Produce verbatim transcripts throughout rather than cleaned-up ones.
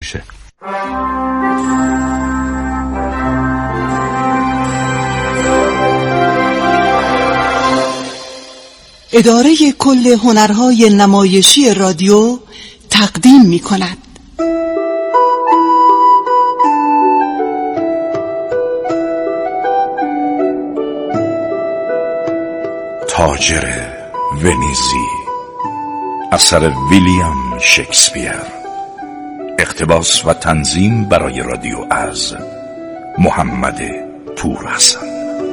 میشه. اداره کل هنرهای نمایشی رادیو تقدیم می کند. تاجر ونیزی، اثر ویلیام شکسپیر، اقتباس و تنظیم برای رادیو از محمد پورحسن.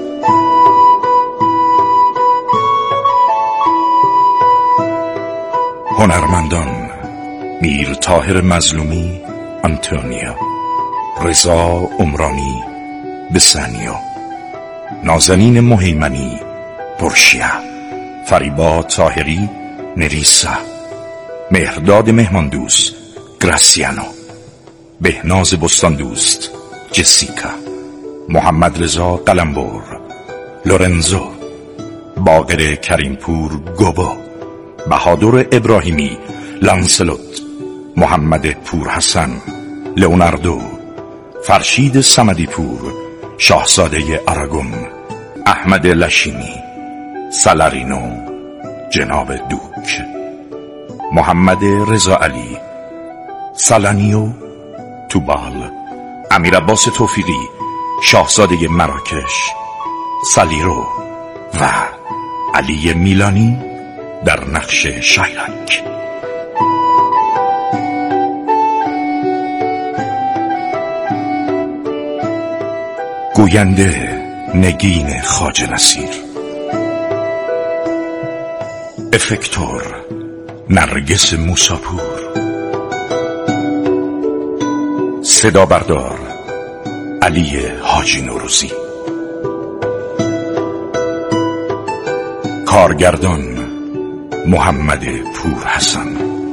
هنرمندان: میر طاهر مظلومی آنتونیو، رضا عمرانی بسانیو، نازنین مهیمنی پورشیا، فریبا طاهری نریسا، مهرداد مهماندوست گراسیانو، بهناز بستاندوست جسیکا، محمد رضا قلمبر لورنزو، باقر کریمپور گوبو، بهادر ابراهیمی لانسلوت، محمد پورحسن لئوناردو، فرشید صمدی پور شاهزاده آراگون، احمد لشینی سالارینو جناب دوک، محمد رضا علی سالانیو توبال، امیر عباس توفیقی شاهزاده مراکش سالیرو و علی میلانی در نقش شایلاک. گوینده نگین خواجه نصیر، افکتور نرگس موساپور، صدا بردار علی حاجی نوروزی، کارگردان محمد پورحسن،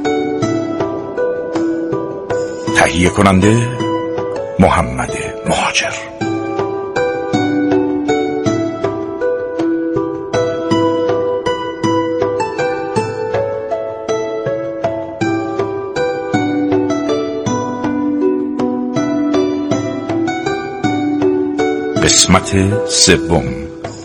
تهیه کننده محمد مهاجر. قسمت سوم.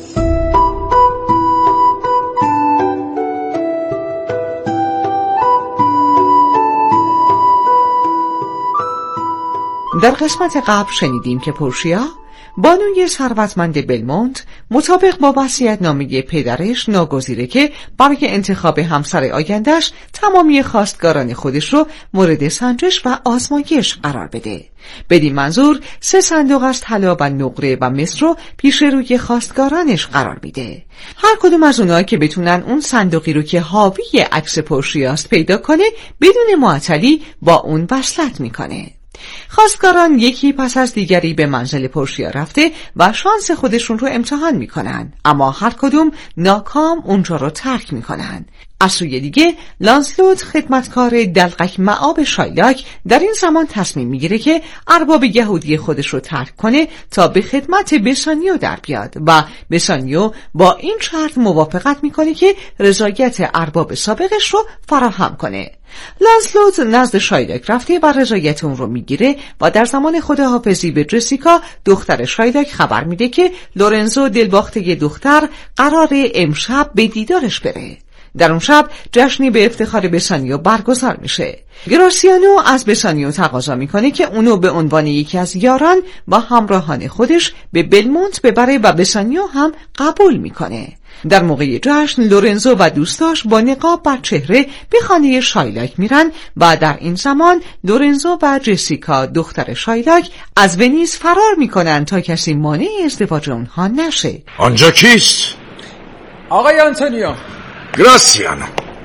در قسمت قبل شنیدیم که پورشیا، بانوی ثروتمند بلمونت، مطابق با وصیت‌نامه پدرش ناگزیره که برای انتخاب همسر آینده‌اش تمامی خواستگاران خودش رو مورد سنجش و آزمایش قرار بده. بدین منظور سه صندوق از طلا و نقره و مس رو پیش روی خواستگارانش قرار میده. هر کدوم از اونها که بتونن اون صندوقی رو که حاوی عکس پورشیاست پیدا کنه، بدون معطلی با اون وصلت میکنه. خواستگاران یکی پس از دیگری به منزل پورشیا رفته و شانس خودشون رو امتحان میکنن، اما هر کدوم ناکام اونجا رو ترک میکنن. از سوی دیگه لانسلوت، خدمتکار دلقک معاب شایلاک، در این زمان تصمیم میگیره که ارباب یهودی خودش رو ترک کنه تا به خدمت بسانیو در بیاد و بسانیو با این شرط موافقت میکنه که رضایت ارباب سابقش رو فراهم کنه. لانسلوت نزد شایلاک رفته و رضایت اون رو میگیره و در زمان خداحافظی به جسیکا، دختر شایلاک، خبر میده که لورنزو، دلباخته دختر، قرار امشب به دیدارش بره. در اون شب جشنی به افتخار بسانیو برگزار میشه. گراسیانو از بسانیو تقاضا میکنه که اونو به عنوان یکی از یاران و همراهان خودش به بلمونت ببره و بسانیو هم قبول میکنه. در موقع جشن لورنزو و دوستاش با نقاب بر چهره به خانه شایلاک میرن و در این زمان لورنزو و جسیکا، دختر شایلاک، از ونیز فرار میکنن تا کسی مانع ازدواج اونها نشه. آنجا کیست؟ آقای آنتونیو. گراسیانو.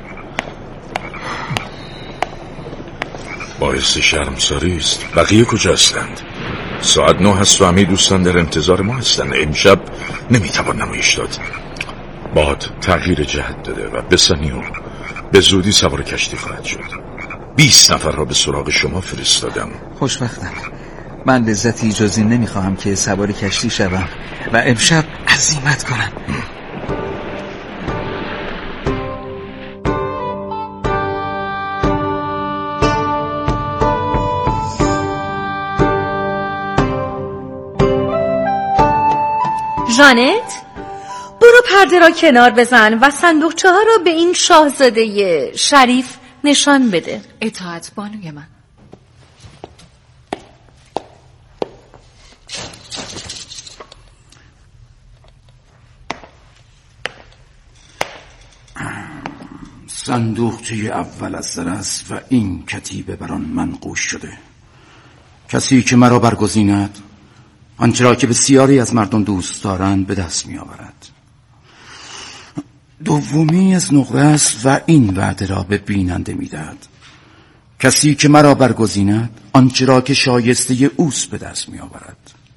باعث شرمساری است. بقیه کجا هستند؟ ساعت نه هست و همه دوستان در انتظار ما هستند. امشب نمیتوان نمایش داد. باد تغییر جهت داده و بسانیو به زودی سوار کشتی خواهد شد. بیست نفر را به سراغ شما فرستادم. خوشبختم. من لذتی اجازی نمیخواهم که سوار کشتی شوم و امشب عزیمت کنم. ژانت، برو پرده را کنار بزن و صندوقچه ها را به این شاهزاده شریف نشان بده. اطاعت بانوی من. صندوقچه اول از زر است و این کتیبه بر آن منقوش شده. کسی که مرا برگزیند آنچه را که بسیاری از مردم دوست دارند به دست می آورد. دومی از نقره است و این وعده را به بیننده می دهد. کسی که مرا برگزیند آنچه را که شایسته اوست به دست می آورد.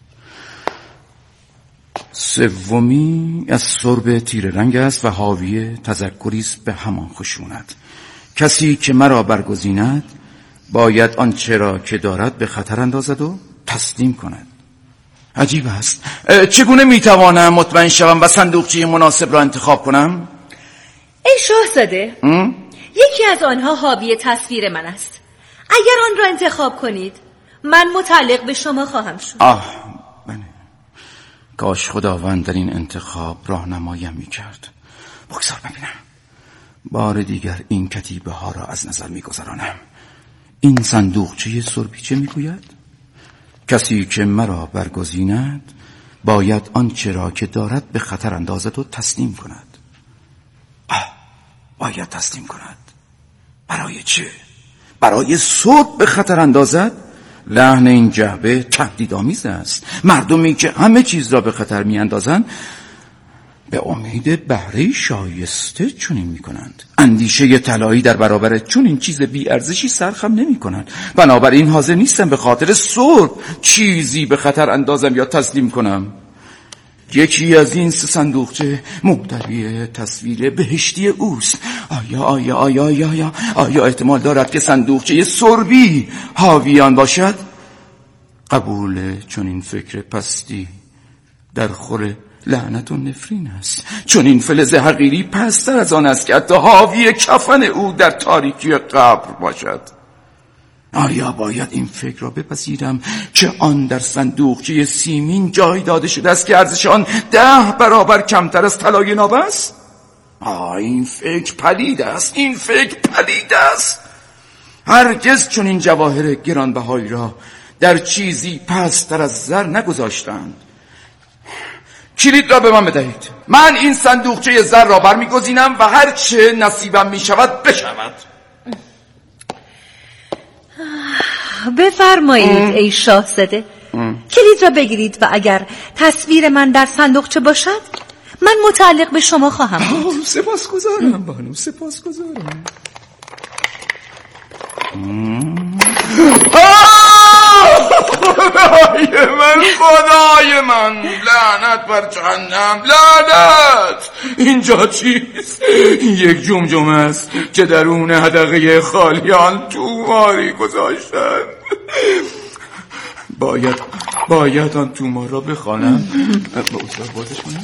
سومی از سرب تیر رنگ است و حاوی تذکری است به همان خشونت. کسی که مرا برگزیند باید آنچه را که دارد به خطر اندازد و تسلیم کند. عجیب است. چگونه میتوانم مطمئن شوم و صندوقچه مناسب را انتخاب کنم؟ ای شاهزاده، یکی از آنها حاوی تصویر من است. اگر آن را انتخاب کنید من متعلق به شما خواهم شد. آه بله، کاش خداوند در این انتخاب راهنماییم میکرد. بگذار ببینم. بار دیگر این کتیبه ها را از نظر میگذرانم. این صندوقچه سربی چه میگوید؟ کسی که مرا برگزیند باید آنچه را که دارد به خطر اندازد و تسلیم کند. آه، باید تسلیم کند. برای چه؟ برای صلح به خطر اندازد؟ لحن این جعبه تهدیدآمیز است. مردمی که همه چیز را به خطر میاندازند به امید بهره شایسته چنین میکنند. اندیشه طلایی در برابر چنین چیز بی ارزشی سرخم نمیکنند. بنابراین حاضر نیستم به خاطر صلح چیزی به خطر اندازم یا تسلیم کنم. یکی از این سه صندوقچه محتوی تصویر بهشتی اوست. آیا آیا آیا آیا آیا آیا احتمال دارد که صندوقچه سربی حاوی آن باشد؟ قبول چنین فکر پستی در خور لعنت و نفرین است. چنین فلز حقیری پستر از آن است که حتی حاوی کفن او در تاریکی قبر باشد. آیا باید این فکر را بپذیرم که آن در صندوقچه سیمین جای داده شده است که ارزش آن ده برابر کمتر از طلای ناب است؟ آه، این فکر پلید است. این فکر پلید است. هرگز چون این جواهر گرانبهایی را در چیزی پستر از زر نگذاشتند. کلید را به من بدهید. من این صندوقچه زر را برمیگزینم و هر چه نصیبم میشود بشود. بفرمایید ای شاهزاده. کلید را بگیرید و اگر تصویر من در صندوقچه باشد من متعلق به شما خواهم بود. سپاسگزارم بانو، سپاسگزارم. خدای من، خدای من، لعنت بر جهنم، لعنت. اینجا چیست؟ یک جمجمه است که درون حدقه خالیان توماری گذاشتن. باید باید آن تومار را بخوانم. بازش کنم.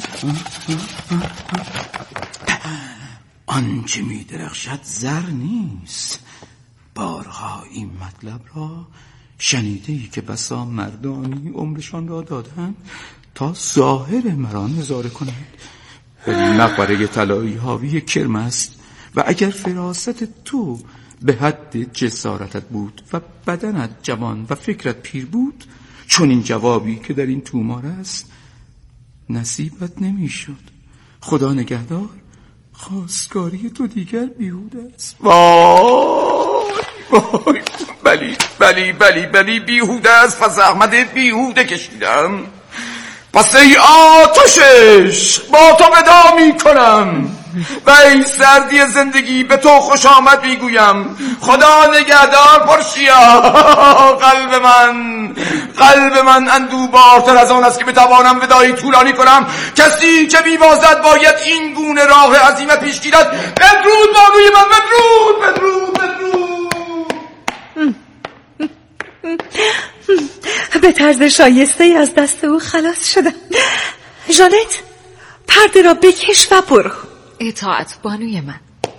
آنچه می درخشد زر نیست. بارها این مطلب را شنیده‌ای که بسا مردانی عمرشان را دادند تا ظاهر مرا نظاره کنند. مقبره طلایی حاوی کرم است و اگر فراست تو به حد جسارتت بود و بدنت جوان و فکرت پیر بود، چون این جوابی که در این تومار است نصیبت نمیشد. خدا نگهدار، خواستگاری تو دیگر بیهوده است. وای وای، بلی بلی بلی بلی بیهوده است و زحمت بیهوده کشیدم. پس ای آتشش با تو ودا می کنم و ای سردی زندگی به تو خوش آمد می گویم. خدا نگهدار پرشیا. قلب من قلب من اندوهبارتر از آن است که بتوانم ودایی طولانی کنم. کسی که می‌بازد باید این گونه راه عظیمت پیش گیرد. بدرود بانوی من، بدرود بدرود بدرود. به طرز شایسته از دست او خلاص شدم. ژانت، پرده را بکش و برو. اطاعت بانوی من.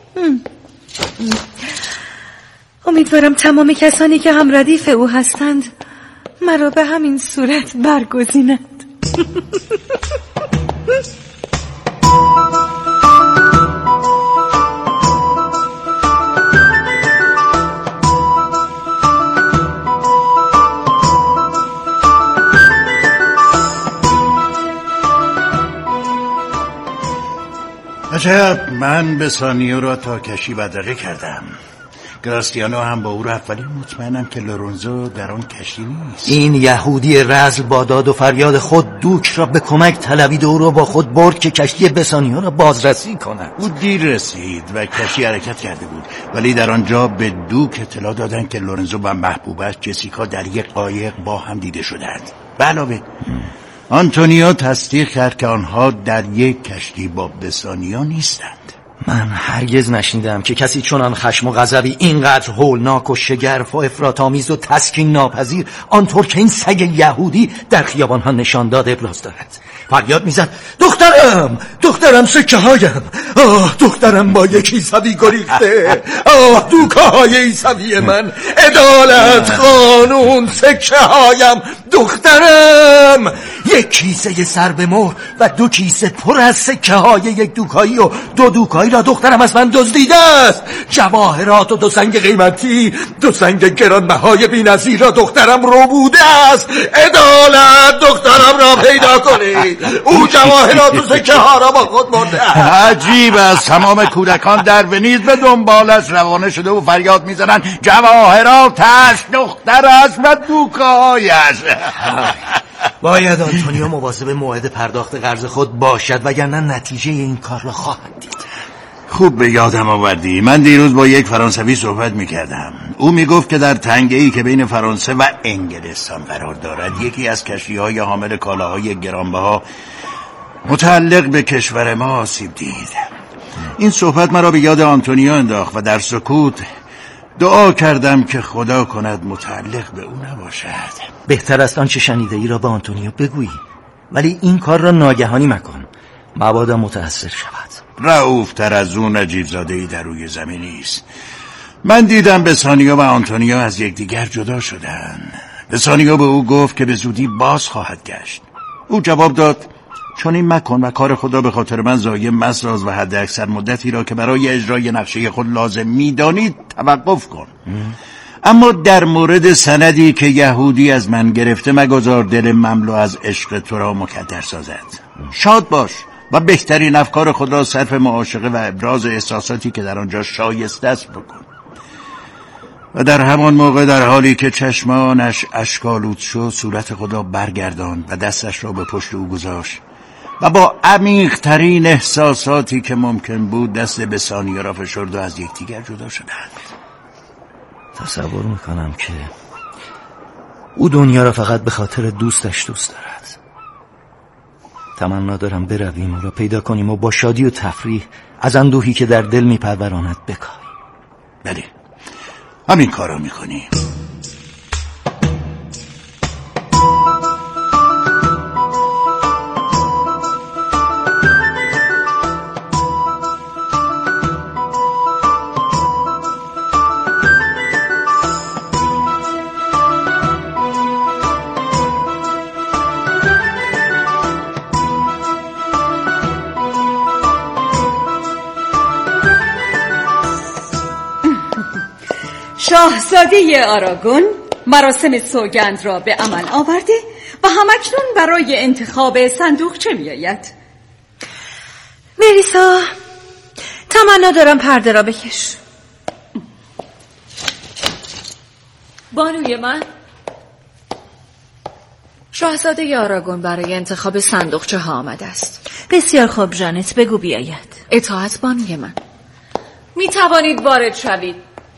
امیدوارم تمام کسانی که هم ردیف او هستند مرا به همین صورت برگزینند. عجب، من بسانیو را تا کشی بدرقه کردم. گراستیانو هم با او رفت، ولی مطمئنم که لورنزو در آن کشتی نیست. این یهودی رزل با داد و فریاد خود دوک را به کمک طلبید و او را با خود برد که کشتی بسانیو را بازرسی کند. او دیر رسید و کشتی حرکت کرده بود، ولی در آنجا به دوک اطلاع دادند که لورنزو و محبوبش جسیکا در یک قایق با هم دیده شدند. به علاوه آنتونیو تصدیق کرد که آنها در یک کشتی با بسانیا نیستند. من هرگز نشنیدم که کسی چنان خشم و غضبی اینقدر هولناک و شگرف و افراط‌آمیز و تسکین ناپذیر آنطور که این سگ یهودی در خیابان‌ها نشان داد ابراز دارد. فریاد میزد: دخترم، دخترم، سکه هایم، آه دخترم با یک عیسوی گریخته، آه دوکاهای عیسوی من، عدالت، قانون، سکه هایم، دخترم. یک کیسه سر به مهر و دو کیسه پر از سکه های یک دوکایی و دو دوکایی را دخترم از من دزدیده است. جواهرات و دو سنگ قیمتی، دو سنگ گرانبهای بی‌نظیر را دخترم رو بوده است. عدالت، دخترم را پیدا کنید. او جواهرات و سکه ها را با خود برده. عجیب است، تمام کودکان در ونیز به دنبالش روانه شده و فریاد میزنند جواهراتش، دختر است و دوکایش. باید آنتونیو مواظب موعد پرداخت قرض خود باشد، وگرنه نتیجه این کار را خواهد دید. خوب به یادم آوردی، من دیروز با یک فرانسوی صحبت میکردم. او میگفت که در تنگه‌ای که بین فرانسه و انگلستان قرار دارد یکی از کشتی‌های حامل کالاهای گرانبها متعلق به کشور ما آسیب دید. این صحبت مرا به یاد آنتونیو انداخت و در سکوت دعا کردم که خدا کند متعلق به او نباشد. بهتر است آنچه شنیده ای را به آنتونیو بگویی، ولی این کار را ناگهانی مکن، مبادا متأثر شود. رئوفتر از اون نجیب زاده‌ای در روی زمین نیست. من دیدم بسانیو و آنتونیو از یکدیگر جدا شدن. بسانیو به او گفت که به زودی باز خواهد گشت. او جواب داد چون این مکن و کار خدا به خاطر من ضایع مساز و حد اکثر مدتی را که برای اجرای نقشه خود لازم می‌دانید توقف کن. ام. اما در مورد سندی که یهودی از من گرفته مگذار دل مملو از عشق تو را مکدر سازد. شاد باش و بهترین افکار خود را صرف معاشقه و ابراز احساساتی که در آنجا شایسته است بکن. و در همان موقع در حالی که چشمانش اشک‌آلود شد صورت خود را برگرداند و دستش را به پشت او گذاشت و با عمیق ترین احساساتی که ممکن بود دست بسانیو را فشرد و از یکدیگر جدا شدند. تصور میکنم که او دنیا را فقط به خاطر دوستش دوست دارد. تمنا دارم برویم او را پیدا کنیم و با شادی و تفریح از اندوهی که در دل میپروراند بکاهیم. بله، همین کار را میکنیم. شاهزاده آراگون مراسم سوگند را به عمل آورده و همکنون برای انتخاب صندوقچه می آید. ملیسا، تمنا دارم پرده را بکش. بانوی من، شاهزاده آراگون برای انتخاب صندوقچه ها آمده است. بسیار خوب ژانت، بگو بیاید. اطاعت بانوی من. می توانید وارد شوید.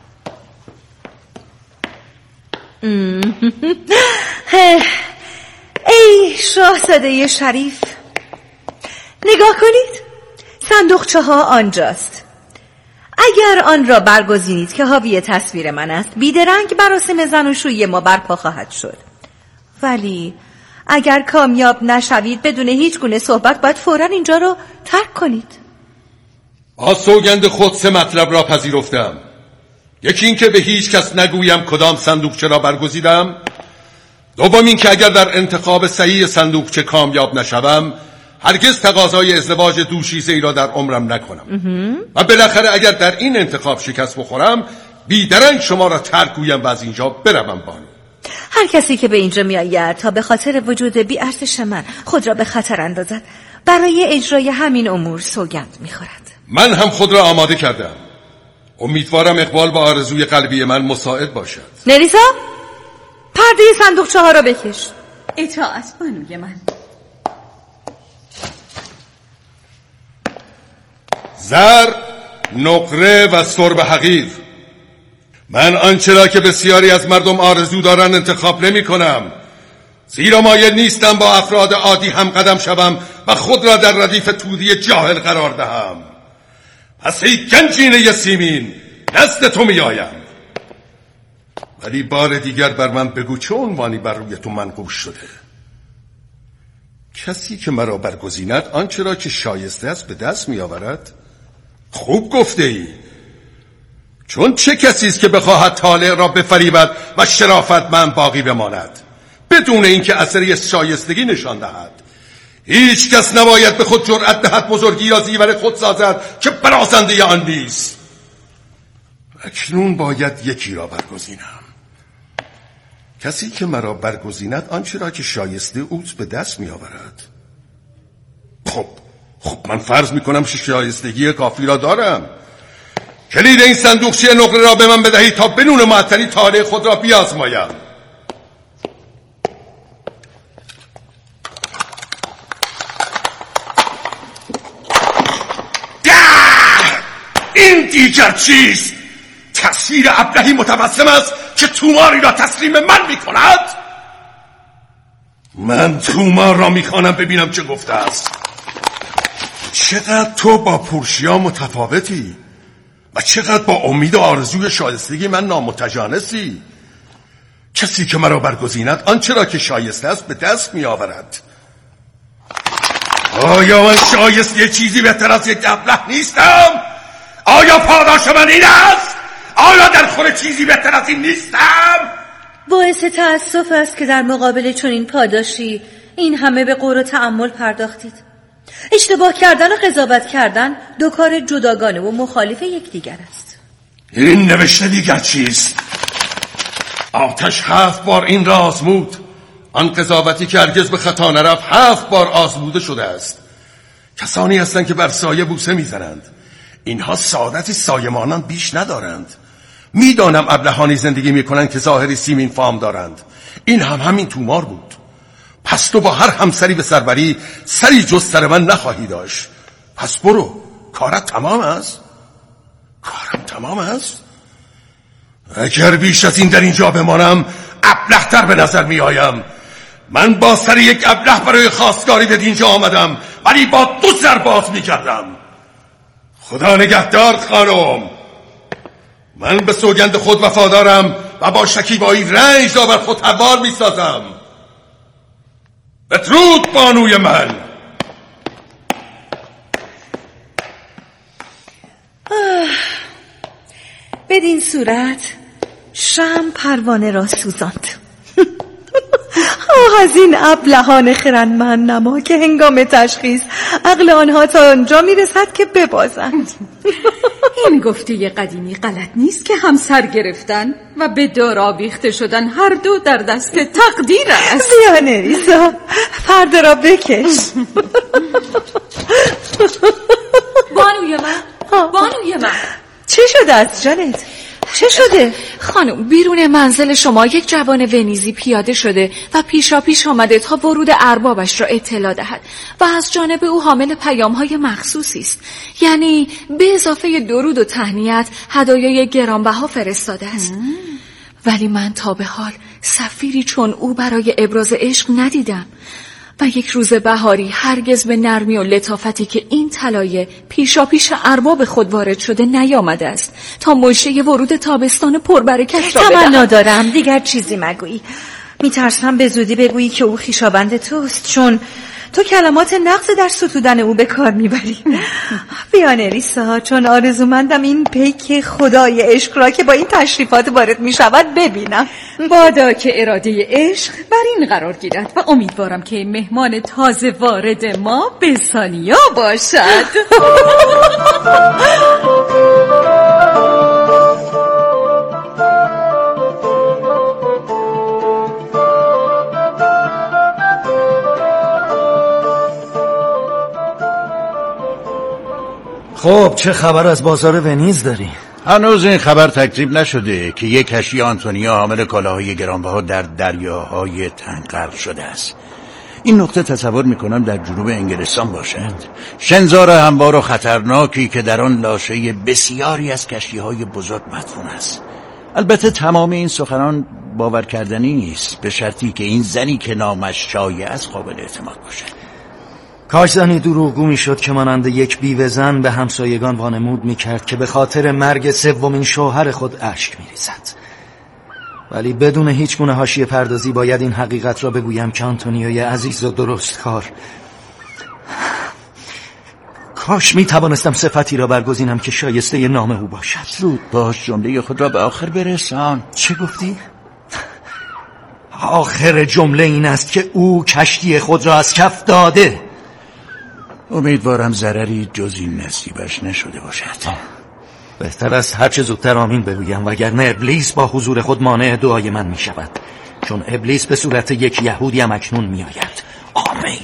ای شاهزاده شریف، نگاه کنید، صندوقچه ها آنجاست. اگر آن را برگزینید که حاوی تصویر من است، بیدرنگ مراسم زناشویی ما برپا خواهد شد. ولی اگر کامیاب نشوید بدون هیچ گونه صحبت باید فوراً اینجا را ترک کنید. از سوگند خود سه مطلب را پذیرفتم. یکی این که به هیچ کس نگویم کدام صندوقچه را برگزیدم. دوم این که اگر در انتخاب صحیح صندوقچه کامیاب نشوم هرگز تقاضای ازدواج دوشیزه ای را در عمرم نکنم و بالاخره اگر در این انتخاب شکست بخورم بیدرنگ شما را ترک گویم و از اینجا بروم بانو. هر کسی که به اینجا می آید تا به خاطر وجود بی ارزش من خود را به خطر اندازد برای اجرای همین امور سوگند می خورد. من هم خود را آماده کردم. امیدوارم اقبال با آرزوی قلبی من مساعد باشد. نریسا پرده صندوقچه ها را بکش. اطاعت بانوی من. زر، نقره و سرب حقیر. من آنچه را که بسیاری از مردم آرزو دارند انتخاب نمی کنم، زیرا مایل نیستم با افراد عادی هم قدم شوم و خود را در ردیف تودی جاهل قرار دهم. پس ای گنجینه سیمین نزد تو می آیم، ولی بار دیگر بر من بگو چه عنوانی بر روی تو منقوش شده؟ کسی که مرا برگزیند آنچه را که شایسته است به دست می آورد؟ خوب گفته ای. چون چه کسی است که بخواهد طالع را بفریبد و شرافت من باقی بماند بدون اینکه اثری شایستگی نشان دهد؟ هیچ کس نباید به خود جرأت دهد بزرگی یا زیور خود سازد که برازنده آن نیست. اکنون باید یکی را برگزینم، کسی که مرا برگزیند آنچه را که شایسته اوست به دست می آورد. خب خب من فرض می کنم شایستگی کافی را دارم. کلید این صندوقچه نقره را به من بدهید تا بدون معطلی طالع خود را بیازمایم. این دیگر چیست؟ تصویر ابلهی متبسم است که توماری را تسلیم من می کند؟ من تومار را می خوانم ببینم چه گفته است. چقدر تو با پورشیا متفاوتی و چقدر با امید و آرزوی شایستگی من نامتجانسی. کسی که مرا برگزیند آنچه را که شایسته است به دست می آورد. آیا من شایسته چیزی بهتر از یک ابله نیستم؟ آیا پاداش من این است؟ آیا در خور چیزی بهتر از این نیستم؟ باعث تأسف است که در مقابل چنین پاداشی این همه به غور و تأمل پرداختید. اشتباه کردن و قضاوت کردن دو کار جداگانه و مخالف یکدیگر است. این نوشته دیگر چیست؟ آتش هفت بار این را آزمود. آن قضاوتی که هرگز به خطا نرفت هفت بار آزموده شده است. کسانی هستند که بر سایه بوسه میزنند. اینها سعادتی سایمانان بیش ندارند. میدانم ابلهانی زندگی میکنند که ظاهری سیمین فام دارند. این هم همین تومار بود. پس تو با هر همسری به سربری سری جز سر من نخواهی داشت. پس برو، کارت تمام است؟ کارم تمام است؟ اگر بیش از این در اینجا بمانم ابله تر به نظر می آیم. من با سر یک ابله برای خواستگاری به اینجا آمدم، ولی با دو سر باز می کردم. خدا نگهدار خانم. من به سوگند خود وفادارم و با شکیبایی رنج را بر خود حوار می سازم. بدرود بانوی من. بدین صورت شم پروانه را سوزاند. آه از این ابلهان خردمند نما که هنگام تشخیص عقل آنها تا آنجا میرسد که ببازند. این گفته قدیمی غلط نیست که هم سر گرفتن و به دار آویخته شدن هر دو در دست تقدیر است. بیا نریسا پرده را بکش. بانوی من بانوی من چه شده است جانت؟ چه شده؟ خانم، بیرون منزل شما یک جوان ونیزی پیاده شده و پیشا پیش آمده تا ورود اربابش را اطلاع دهد و از جانب او حامل پیام‌های مخصوصی است. یعنی به اضافه درود و تهنیت هدایای گرانبها فرستاده است. مم. ولی من تا به حال سفیری چون او برای ابراز عشق ندیدم و یک روز بهاری هرگز به نرمی و لطافتی که این طلایه پیشا پیش ارباب خود وارد شده نیامده است تا مژده ورود تابستان پربرکت را بدهم. تمنا دارم دیگر چیزی مگویی. میترسم به زودی بگویی که او خویشاوند توست، چون تو کلمات نقض در ستودن او به کار میبری. بیا نریسا، چون آرزومندم این پیک خدای عشق را که با این تشریفات وارد میشود ببینم. بادا که اراده عشق بر این قرار گیرد و امیدوارم که مهمان تازه وارد ما بسانیا باشد. خب چه خبر از بازار ونیز داری؟ هنوز این خبر تکذیب نشده که یک کشتی آنتونیا حامل کالاهای گرانبها در دریاهای تنگ غرق شده است. این نقطه تصور میکنم در جنوب انگلستان باشد. شنزار هموار و خطرناکی که در آن لاشه بسیاری از کشتیهای بزرگ مدفون است. البته تمام این سخنان باور کردنی نیست، به شرطی که این زنی که نامش شایع است قابل اعتماد باشد. کاش زنی دروغگو میشد که مانند یک بیوه زن به همسایگان وانمود میکرد که به خاطر مرگ سومین شوهر خود اشک میریزد. ولی بدون هیچ گونه حاشیه پردازی باید این حقیقت را بگویم که آنتونیوی عزیز و درست کار، کاش میتوانستم صفتی را برگزینم که شایسته نام او باشد. زود باش، جمله خود را به آخر برسان. چه گفتی؟ آخر جمله این است که او کشتی خود را از کف داده. امیدوارم ضرری جز این نصیبش نشده باشد. بهتر است هرچه زودتر آمین بگویم، وگرنه ابلیس با حضور خود مانع دعای من می شود، چون ابلیس به صورت یک یهودی هم اکنون می آید. آمین.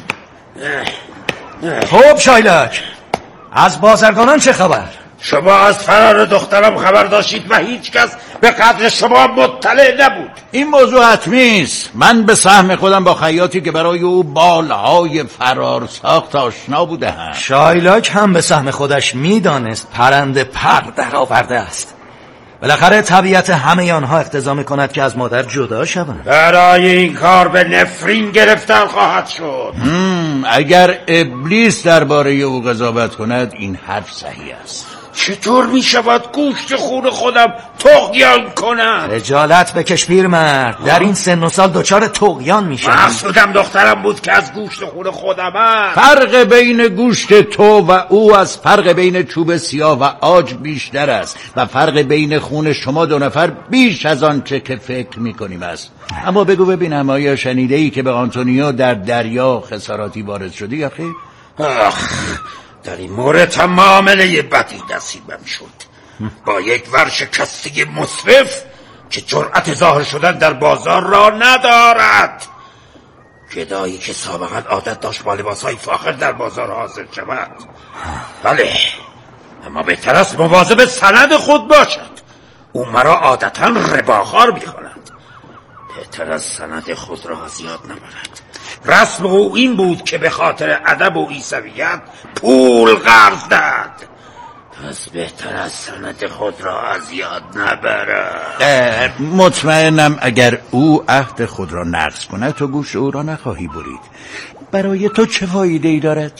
خب شایلک، از بازرگانان چه خبر؟ شما از فرار دخترم خبر داشتید و هیچ کس به قدر شما مطلع نبود. این موضوع حتمی است. من به سهم خودم با خیاطی که برای او بالهای فرار ساخت آشنا بودم. شایلاک هم به سهم خودش میدانست پرنده پر در آورده است. بالاخره طبیعت همه آنها اقتضا می‌کند که از مادر جدا شوند. برای این کار به نفرین گرفتن خواهد شد. اگر ابلیس درباره او قضاوت کند این حرف صحیح است. چطور می شود گوشت خون خودم طغیان کنم؟ رجالت بکش پیرمرد، در این سن و سال دچار طغیان می شود. مقصودم دخترم بود که از گوشت خون خودم هست. فرق بین گوشت تو و او از فرق بین چوب سیاه و عاج بیشتر است و فرق بین خون شما دو نفر بیش از آن چه که فکر می کنیم است. اما بگو ببینم آیا شنیده ای که به آنتونیو در دریا خساراتی وارد شدی یا خیر؟ آخ، در این مورد هم معامله بدی نصیبم شد. با یک ورشکستگی مصرف که جرأت ظاهر شدن در بازار را ندارد. گدایی که سابقا عادت داشت با لباسهای فاخر در بازار حاضر شود. بله، اما بهتر است مواظب سند خود باشد. او مرا عادتا رباخوار می‌کند. بهتر از سند خود را زیاد نبرد. رسم او این بود که به خاطر ادب و عیسویت پول قرض داد. پس بهتر از سند خود را از یاد نبرد. مطمئنم اگر او عهد خود را نقض کند تو گوش او را نخواهی برید. برای تو چه فایده ای دارد؟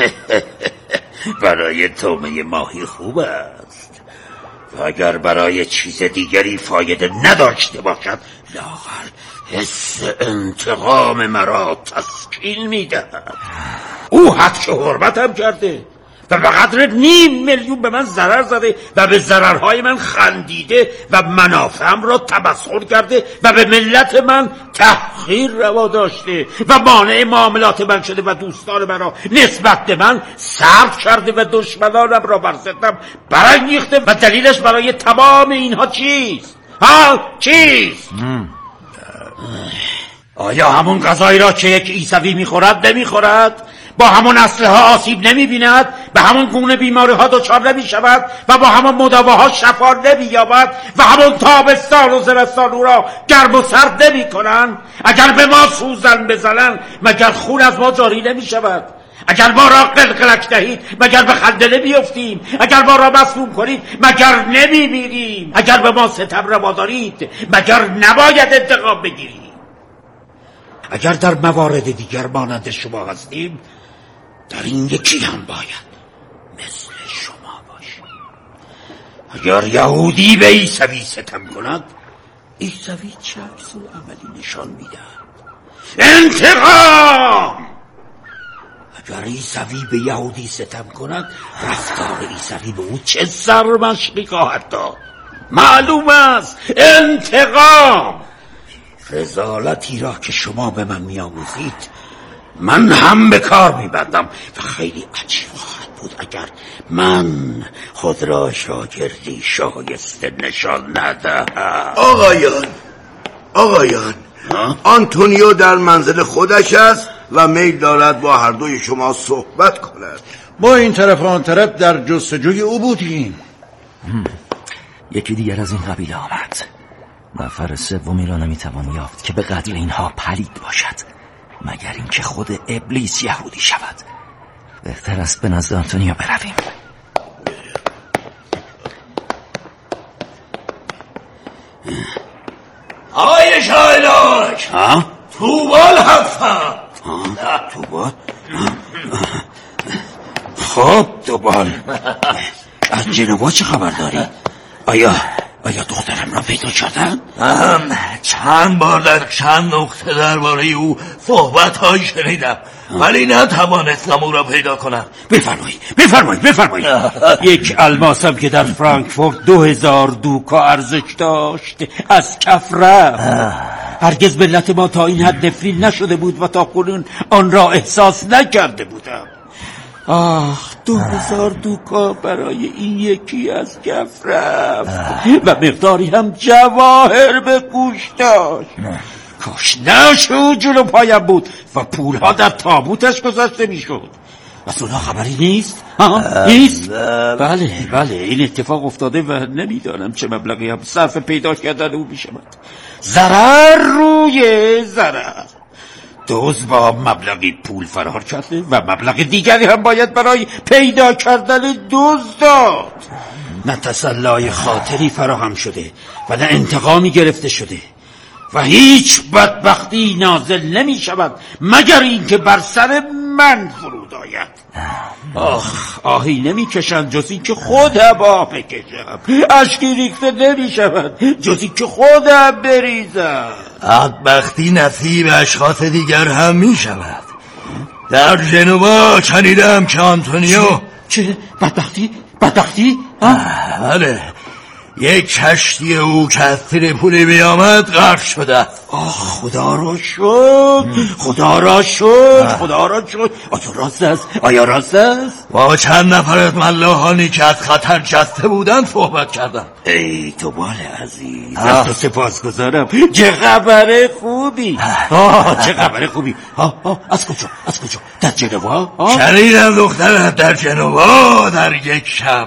برای تومه ماهی خوب است و اگر برای چیز دیگری فایده نداشته باشد لاغر حس انتقام مرا تسکین میدهد. او حد که حرمتم کرده و به قدر نیم میلیون به من ضرر زده و به ضررهای من خندیده و منافعم را تبخر کرده و به ملت من تحقیر روا داشته و مانع معاملات من شده و دوستان من را نسبت به من سرد کرده و دشمنانم را بر ضدم برانگیخته و دلیلش برای تمام اینها چیست؟ ها چیست؟ آیا همون غذایی را که یک عیسوی میخورد نمیخورد؟ با همون اسلحه آسیب نمیبیند؟ به همون گونه بیماری ها دچار نمیشود و با همون مداواها شفا نمییابد و همون تابستان و زمستان او را گرم و سرد نمیکنند؟ اگر به ما سوزن بزنند مگر خون از ما جاری نمیشود؟ اگر ما را قلقلک دهید مگر به خنده نمیافتیم؟ اگر ما را مسموم کنید مگر نمیمیریم؟ اگر به ما ستم روا دارید مگر نباید انتقام بگیریم؟ اگر در موارد دیگر مانند شما هستیم در این یکی هم باید مثل شما باشیم. اگر یهودی به عیسوی ستم کند عیسوی چه عکس العملی نشان میدهد؟ انتقام اگر عیسوی به یهودی ستم کند رفتار عیسوی به او چه سرمشقی خواهد داد؟ معلوم است انتقام. رذالتی را که شما به من می‌آموزید من هم به کار می‌بندم و خیلی عجیب خواهد بود اگر من خود را شاگردی شایسته نشان ندهم. آقایان آقایان آنتونیو در منزل خودش است و میل دارد با هر دوی شما صحبت کند. ما این طرف آن طرف در جستجوی او بودیم. یکی دیگر از این قبیله آمد. نفر سومی را نمیتوان یافت که به قدر اینها پلید باشد، مگر اینکه خود ابلیس یهودی شود. بهتر است به نزد آنتونیو برویم. آقای شایلاش توبال هستم. توبال؟ خب توبال، از جنوا چه خبر داری؟ آیا آیا دخترم را پیدا کردن؟ چند بار در چند نقطه درباره او صحبت های شنیدم ولی نتوانستم او را پیدا کنم. بفرمایید بفرمایید بفرمایید. یک الماسم که در فرانکفورت دو هزار دوکا ارزش داشت از کف رفت. هرگز ملت ما تا این حد نفرین نشده بود و تا کنون آن را احساس نکرده بودم. آخ، دو هزار دوکا برای این یکی از کف رفت و مقداری هم جواهر به گوش داشت. کاش نشد جلو پایم بود و پولها در تابوتش گذاشته میشد. از اونها خبری نیست؟ ها؟ نیست؟ بله بله این اتفاق افتاده و نمیدانم چه مبلغی هم صرف پیدا کردن او میشود. ضرر روی ضرر. دوز با مبلغی پول فرار کرده و مبلغ دیگری هم باید برای پیدا کردن دوز داد. نه تسلای خاطری فراهم شده و نه انتقامی گرفته شده و هیچ بدبختی نازل نمی شود مگر اینکه بر سر من فرود آید. آخ، آهی نمی کشند جز این که خودم آه بکشم. اشکی ریخته نمی شود جز این که خودم بریزم. بدبختی نصیب اشخاص دیگر هم می شود. در جنوا شنیدم که آنتونیو چه؟ بدبختی؟ بدبختی؟ بله، یک کشتی او که از تیر پولی بیامد غرق شده. آه خدا را شد خدا را شد خدا را شد. آیا راست است؟ آیا راست است؟ با چند نفر از ملاحانی که از خطر جسته بودن صحبت کردم. ای توبال عزیز، از تو سپاسگزارم. چه خبر خوبی. آه چه خبر خوبی. آه آه از کجا از کجا؟ در جنوا؟ شنیدم دخترت در جنوا در یک شب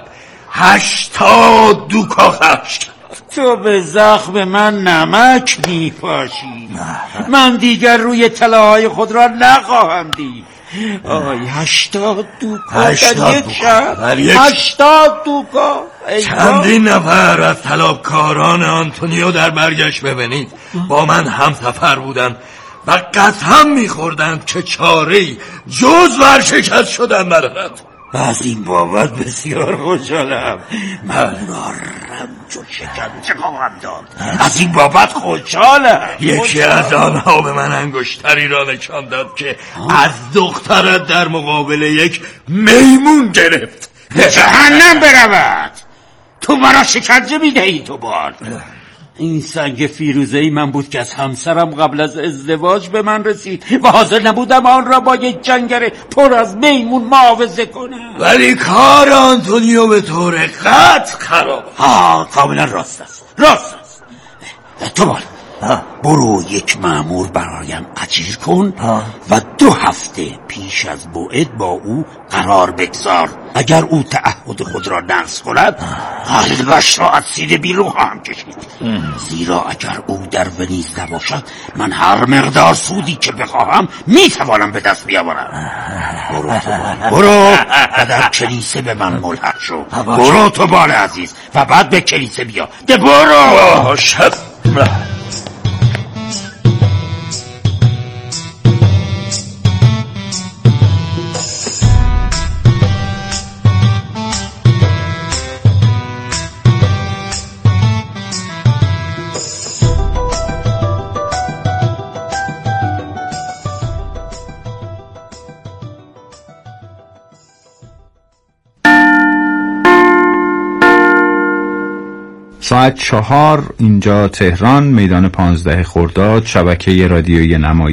هشتاد دوکا خرج کرد. تو به زخم من نمک میپاشی. من دیگر روی طلاهای خود را نخواهم دید. آی هشتاد دوکا در یک شب. هشتاد دوکا. چندین نفر از طلبکاران آنتونیو در برگشت ببینید با من هم سفر بودند و قسم میخوردند که چاره‌ای جز ورشکست شدن ندارد. از این بابت بسیار خوشحالم. من را رنج و شکنجه خواهم داد. از این بابت خوشحالم. یکی از آنها به من انگشتری را نشان داد که از دخترت در مقابل یک میمون گرفت. به جهنم برود. تو مرا شکنجه میدهی تو بار. این سنگ فیروزه‌ای من بود که از همسرم قبل از ازدواج به من رسید و حاضر نبودم آن را با یک جنگره پر از میمون معاوضه کنم. ولی کار آنتونیو به طور قطع خراب. ها کاملا راست است راست است. تو بار برو یک مأمور برایم اجیر کن و دو هفته پیش از موعد با او قرار بگذار. اگر او تعهد خود را نقض کند قلبش را از سینه بیرون خواهم کشید. زیرا اگر او در ونیز نباشد من هر مقدار سودی که بخواهم میتوانم به دست بیاورم. برو تو بار برو و در کلیسه به من ملحق شو. برو تو بار عزیز و بعد به کلیسه بیا. ده برو. شب ساعت چهار اینجا تهران، میدان پانزده خرداد، شبکه رادیویی نمایی